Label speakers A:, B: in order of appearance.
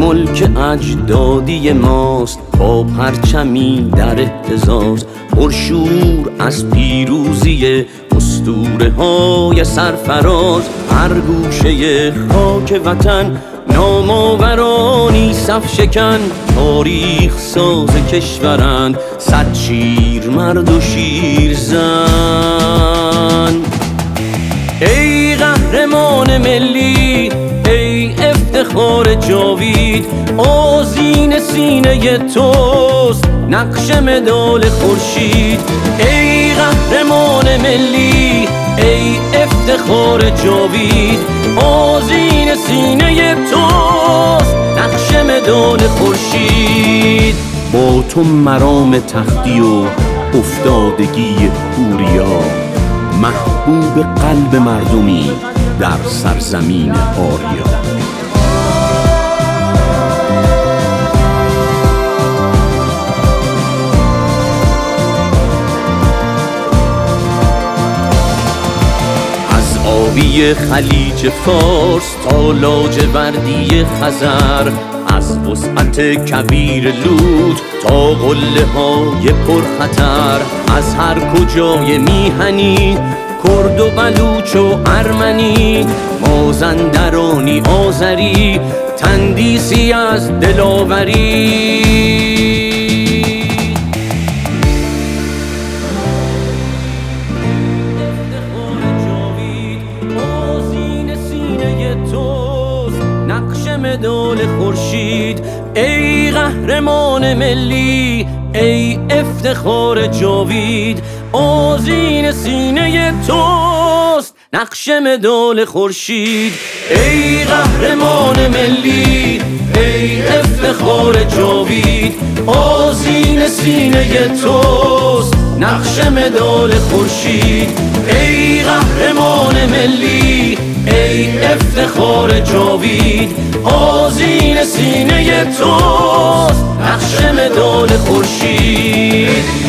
A: ملک اجدادی ماست با پرچمی در اهتزاز، پرشور از پیروزی اسطوره های سرفراز. هر گوشه خاک وطن نامآورانی صف شکن، تاریخ ساز کشورند صد شیر مرد و شیر زن. ای قهرمان ملی، ای افتخار جاوید، آذین سینه توست نقش مدال خورشید. ای قهرمان ملی، ای افتخار جاوید، آذین سینه توست نقش مدال خورشید. با تو مرام تختی و افتادگی اوریا، محبوب قلب مردمی در سرزمین آریا. آبی خلیج فارس تا لاجوردی خزر، از وسعت کویر لود تا قله های پرخطر، از هر کجای میهنی کرد و بلوچ و ارمنی، مازندرانی آذری، تندیسی از دلاوری. نقش مدال خورشید. ای قهرمان ملی، ای افتخار جاوید، آذین سینه توست نقش مدال خورشید. ای قهرمان ملی، ای افتخار جاوید، آذین سینه توست نقش مدال خورشید. ای قهرمان ملی، ای افتخار جاوید، آذین سینه توست نقش مدال خورشید.